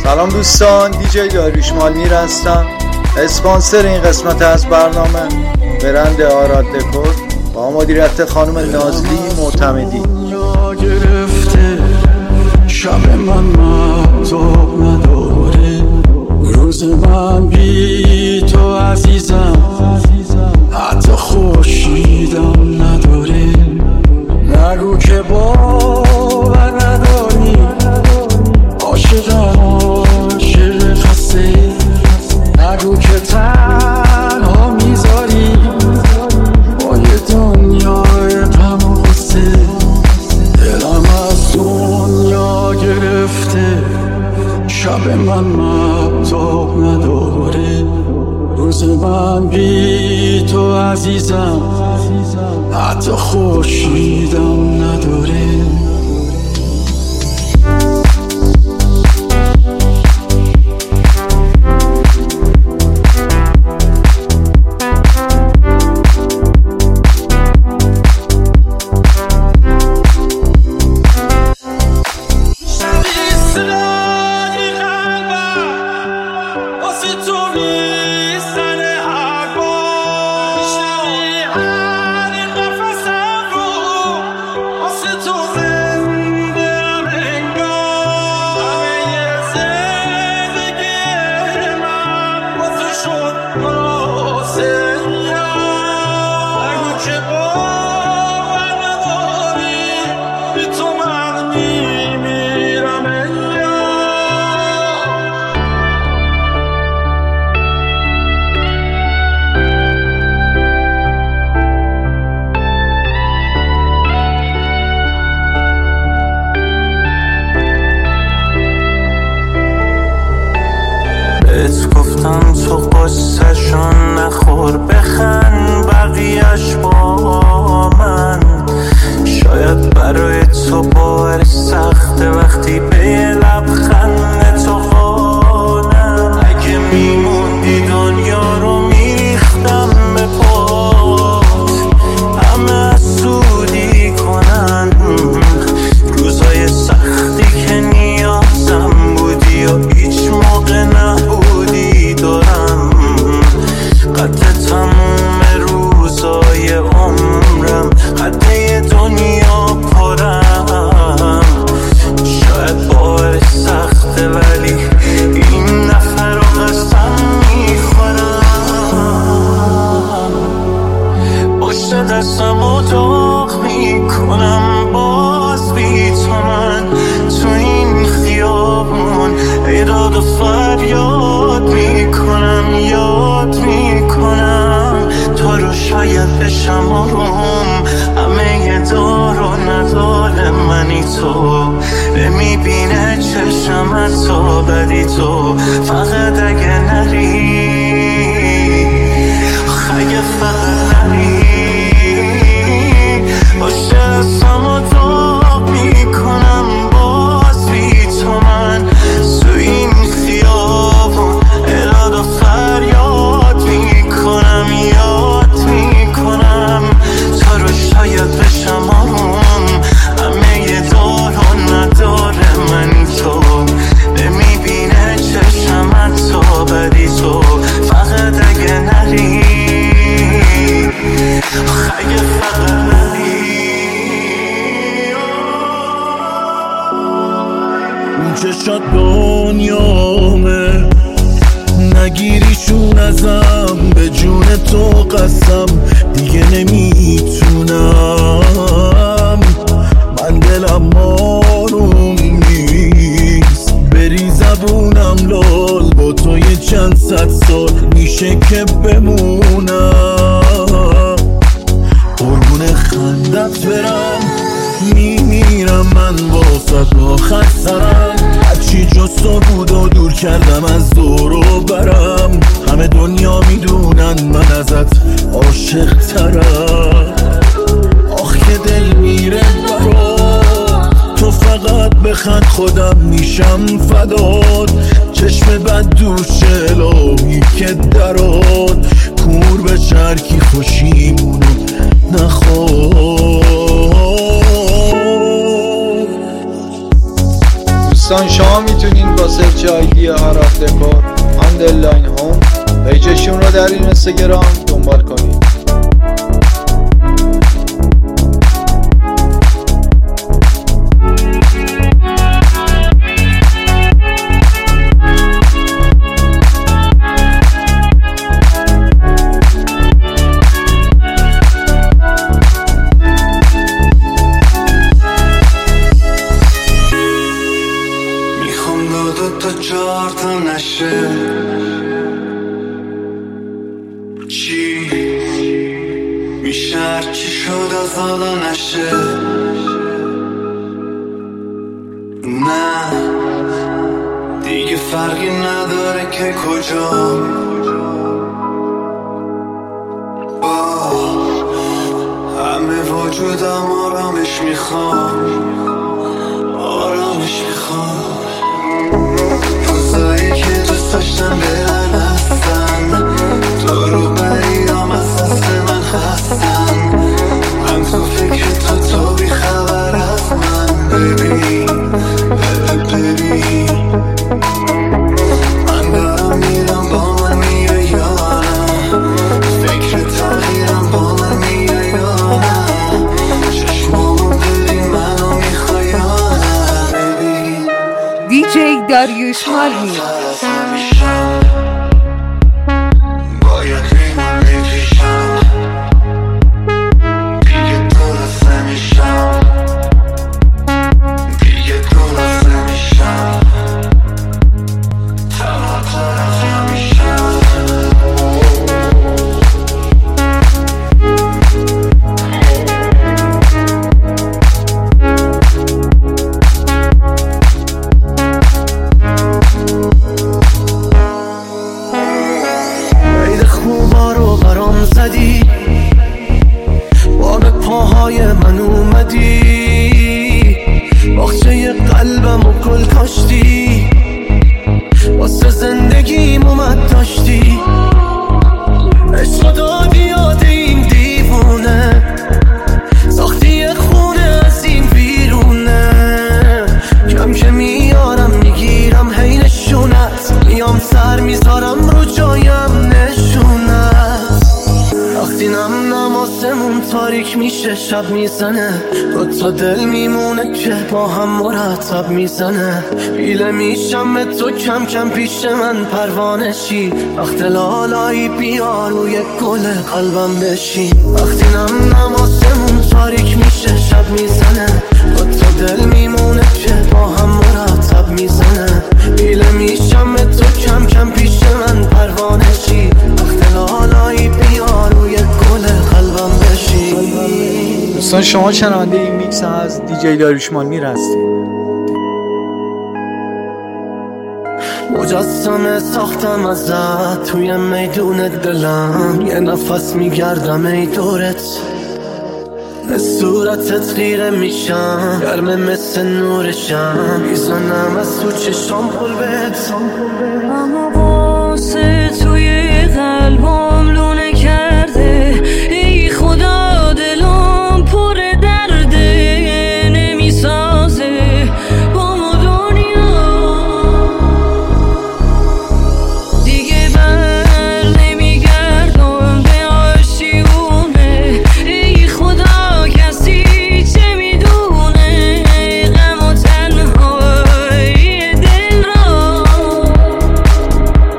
سلام دوستان، دیجی داریوش مالمیر هستم. اسپانسر این قسمت از برنامه برند آراد دکور با مدیریت خانم نازلی معتمدی. گرفته شب من مطاب نداره، روز من بی تو عزیزم حتی خوشیدم نداره. نگو که باور نداری، عاشقم عاشق خسته. نگو که تنها میذاری با یه دنیای غم و غصه. دلم از دنیا گرفته شب من مطاب نداره، روز من بی تو عزیزم حتی خوشیدم نداره. بهت گفتم تو قصه شون نخور، بخند بقیهش با من. شاید برای تو باور سخته وقتی به یه لبخند تو خانم. اگه میموندی دنیا رو میریختم به پات، همه حسودی کنن روزای سختی که نیازم بودی و هیچ موقع نبودی. دارم قد تموم روزای عمرم، قد یه دنیا پرم. شاید باور سخته ولی این نفر رو قسم میخورم. پشت دستم رو داغ میکنم باز بی تو من تو این خیابون. ایراد و فریاد میکنم، یاد میکنم تو رو. شاید بشم آروم، همه یه دار و ندار منی تو. نمیبینه چشم از تو بدی تو، فقط اگه نری، اگه فقط نری. باشه دستم رو داغ میکنم باز بی تو من تو این خیابون. ایراد و فریاد میکنم، یاد میکنم تو رو. شاید بشم آروم، همه یه دار و نداره منی تو. نمیبینه چشم از تو بدی تو، فقط اگه نری، اگه فقط نری. اون چشات دنیامه، نگیریشون ازم، به جون تو قسم دیگه نمیتونم. من دلم آروم نیست، بری زبونم لال. با تو یه چند صد سال میشه که بمونم. قربون خندت برم، میمیرم من واسه آخر سرم. هرچی جز تو بود و دور کردم از دور و برم. همه دنیا میدونن من ازت عاشق ترم. آخ که دل میره برات، تو فقط بخند خودم میشم فدات. چشم بد دوش الهی که درات، کور به شرکی خوشیمونو نخواد. دوستان شما میتونین با سرچ آیدی آراد دکور اندرلاین هوم پیجشون رو در اینستاگرام دنبال کنید. تا 4 تا نشه چی میشه هرچی شد از حالا نشه نه دیگه فرقی نداره که کجا همه وجودم آرامش میخوام روزایی که دوست داشتم برن هستن تو رو بریام از دست من هستن من تو فکر تو بی خبر از من ببین من دارم میرم با من میای یا نه فکر تغییرم با من میای یا نه چشمامو ببین منو میخوای یا نه ببین دیجی داریوش مالمی با به پاهای من اومدی باغچه قلبم و گل کاشتی واسه زندگیم اومد داشتی عشق دادی یاد این دیوونه ساختی خونه از این بیرونه کم که میارم میگیرم هی نشونت میام سر میذارم رو جایم نشونت وقتی نم آسمون تاریک میشه شب میزنه تا دل میمونه که با هم مرتب میزنه بیله میشم به تو کم کم پیش من پروانه شی وقت لالایی بیا روی گل قلبم بشی وقتی نم آسمون تاریک میشه شب میزنه تا دل میمونه که با هم مرتب میزنه بیله میشم به تو کم کم پیش من پروانه شی وقت لالایی بیا روی گل قلبم بشی. دوستان شما شنونده این میکس از دیجی داریوش مالمی هستید. مجسمه ساختم ازت توی میدون دلم یه نفس میگردم ای دورت به صورتت خیره میشم گرمه مثل نورشم میزنم از تو چشام قلبت اما واسه توی قلبم لونه کرده ای خدا دلم پر درده نمیسازه با ما دنیا دیگه بر نمیگردم به آشیونه ای خدا کسی چه میدونه غم و تنهایی دل را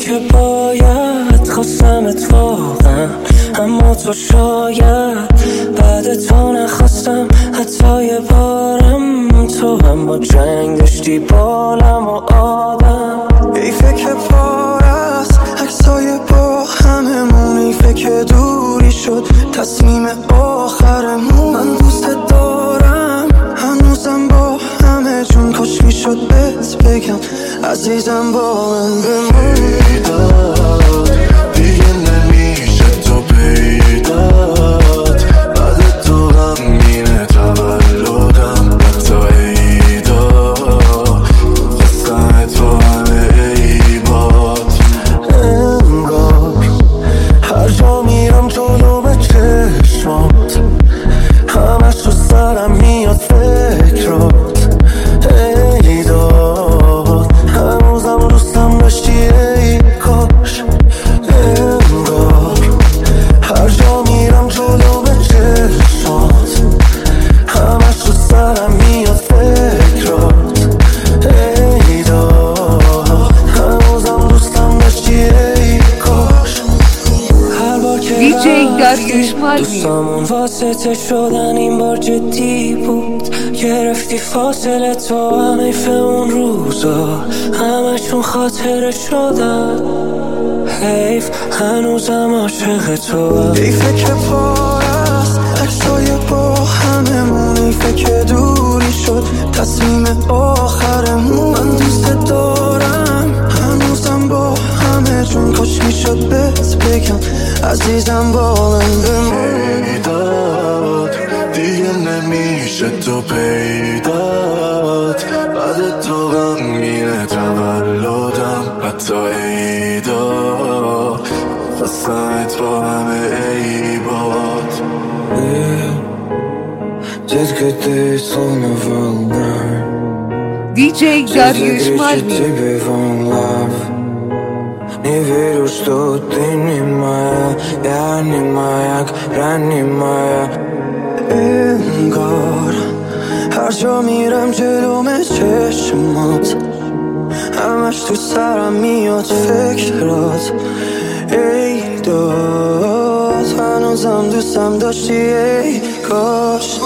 که باید خواستم اتفاقم، اما تو شاید بعد تو نخواستم حتی یه بارم. تو هم با جنگ داشتی بالم و آدم. ای فکر پار است عکسای با هممون، ای فکر دوری شد تصمیم آخرمون. من دوست دارم هنوزم با همه جون، کاش میشد بهت بگم عزیزم با من بمون. دیگه نمیشه تو پیدات، بعد تو غمگینه تولدم حتی عیدا، خواستم تو همه عیبات. انگار هر جا میرم جلو به چشمات، همش تو سرم میاد فکرات. ایداد هنوزم دوستم داشتی ای کاش. انگار هر جا میرم جلو به چشمات، همش تو سرم میاد فکرات. ایداد هنوزم دوستم داشتی ای کاش. هر بار که دیجی داریوش مالمی دوستامون واسطه شدن این بار جدی بود. گرفتی فاصله تو هم حیف اون روزا، همشون خاطره شدن. حیف هنوزم عاشق تو. حیفه که پار است عکسای با هممون، حیفه که دوری شد تصمیم آخرمون. من دوست دارم هنوزم با همه جون، کاش میشد بهت بگم عزیزم با من بمون. پیدات دیگه نمیشه تو پیدات، بعد تو غمگینه تولدم حتی عیدا، خواستمت با همه عیبات. Just que te sonne vulgar, دیجی داریوش مالمی Не верю, что ты не моя, я не маяк, ранний моя. انگار هر جا میرم جلوم چشمات، همش تو سرم میاد فکرات. ای داد هنوزم دوستم داشتی ای کاش.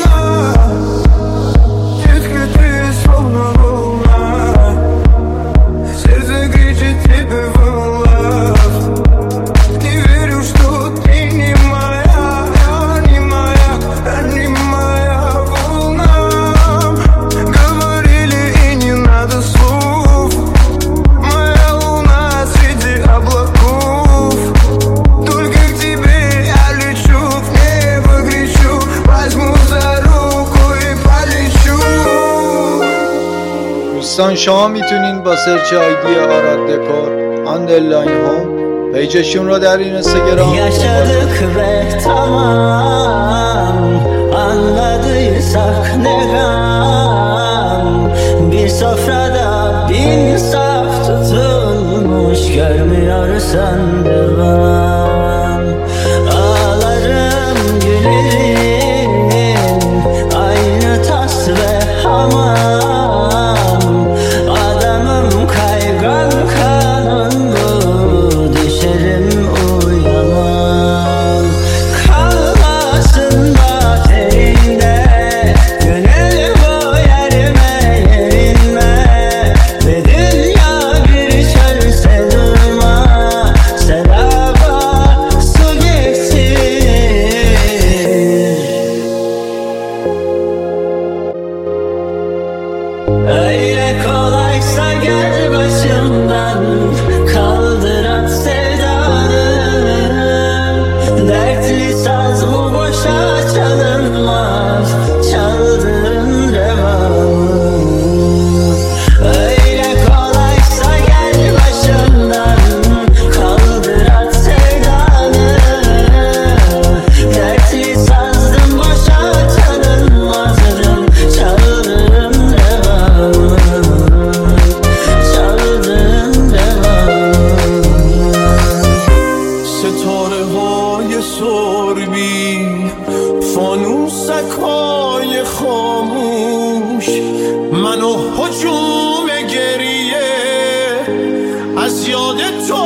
دوستان شما میتونین با سرچ آیدی آراد دکور آندرلاین هوم پیجشون رو در اینستاگرام Yaşadık ve tamam, anladıysak ne gam. Bir sofrada bin saf tutulmuş, görmüyorsan devam. Ağlarım gülerim, aynı tas ve hamam. Adamım kaygan kanın bu, düşerim uyamam. Kalmasın bahçeinde, gönül bu yerime yerinme. Ve dünya bir çölse durma, seraba su getir. Öyle kolaysa gel başımdan, kaldır at sevdanı. Dertli saz bu boşa çalınmaz, çaldığın revamı. Öyle kolaysa gel başımdan, kaldır at sevdanı. Dertli sazdım boşa çalınmazdım, çaldığın revamı. Çaldığın revamı. ستاره های سربی، فانوسک های خاموش، منو هجوم گریه از یاد تو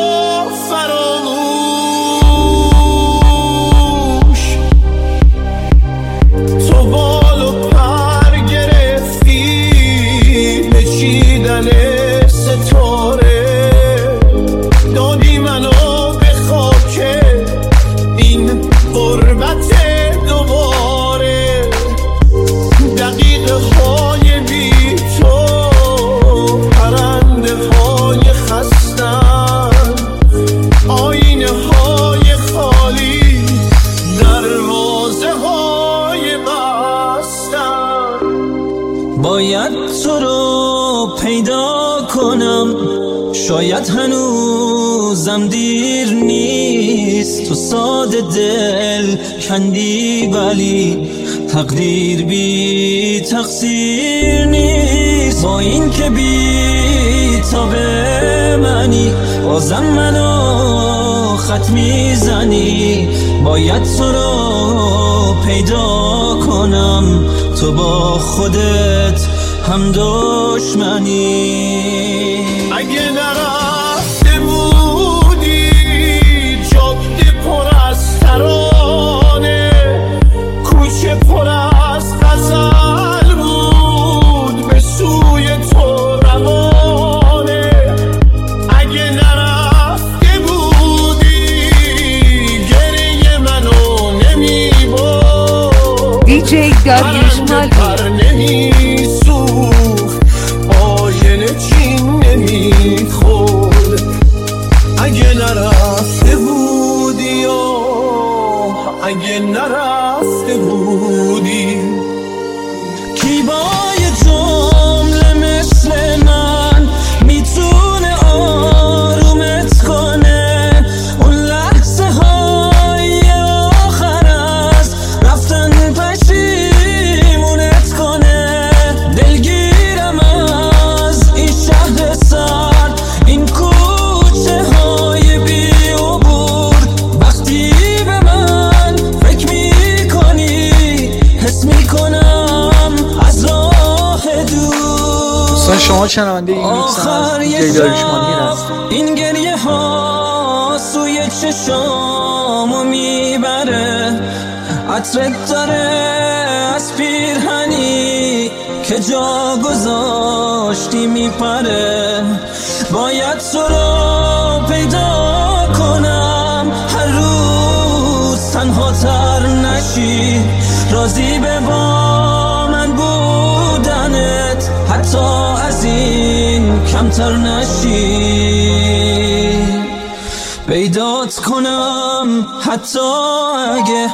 پیدا کنم. شاید هنوزم دیر نیست، تو ساده دل کندی ولی تقدیر بی تقصیر نیست. با این که بی تاب منی بازم منو خط میزنی. باید تو رو پیدا کنم، تو با خودت هم دشمنی. اگه نرفته بودی جاده پر از ترانه، کوچه پر از غزل بود به سوی تو روانه. اگه نرفته بودی گریه منو نمیبرد، دیجی داریوش مالمی، اگه نرفته بودی اگه نرفته بودی. کی با یه جمله مثل من میتونه آرومت کنه؟ اون لحظه های آخر از رفتن پشیمونت کنه. دلگیرم از این شهر سرد، این کوچه های بی عبور. وقتی به من فکر میکنی حس میکنم از راه دور. دوستان شما شنونده این میکس از دیجی داریوش مالمی هستید. این گریه ها سوی چشامو میبره، عطرت داره از پیرهنی که جا گذاشتی میپره. باید تو رو پیدا کنم، هر روز تنها تر نشی. راضی به با من بودنت، حتی از این کمتر نشی. پیدات کنم حتی اگه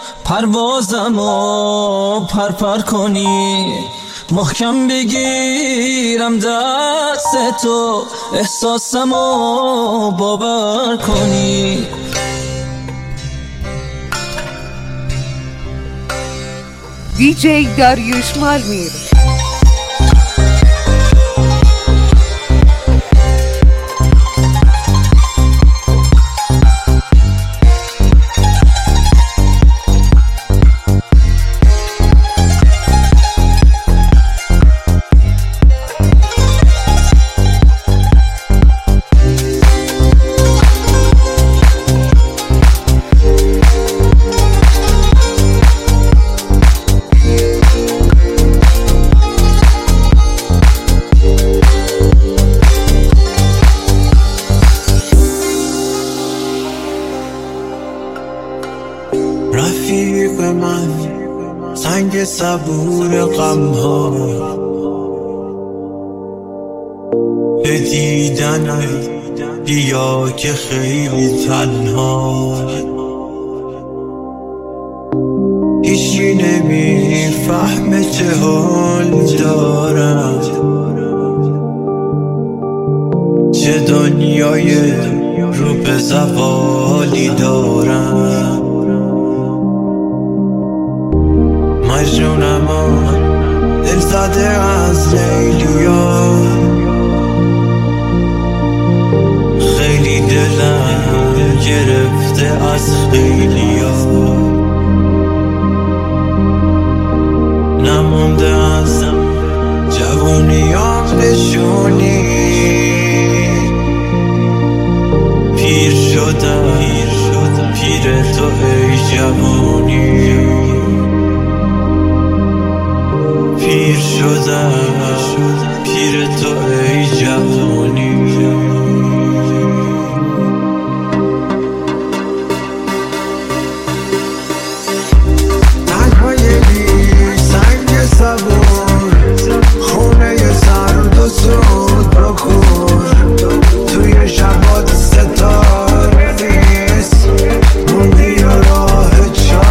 پروازمو پرپر کنی. محکم بگیرم دست تو، احساسمو باور کنی. دیجی داریوش مالمی. رفیق من سنگ صبور غم ها، به دیدنت بیا که خیلی تنها. هیچی نمیفهمه چه حال دارم، چه دنیای رو به زوالی دارم. مجنونم دل زده از لیلیا، خیلی دلم گرفته از خیلیا. نمونده از جوونیام نشونی، پیر شدم پیر تو ای جوانی. پیر شدم پیر تو ای جوانی. تنهای بی سنگ صبور، خونه سرد و سود بخور. توی شبات ستاره نیست، موندی و راه چار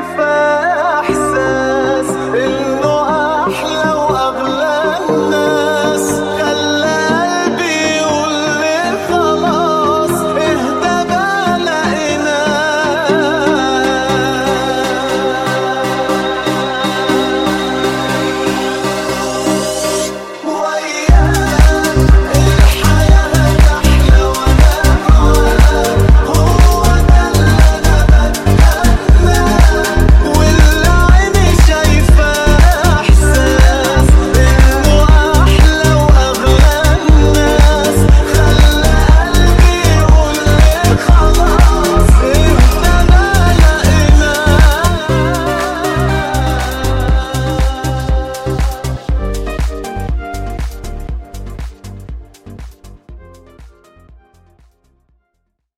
حرفه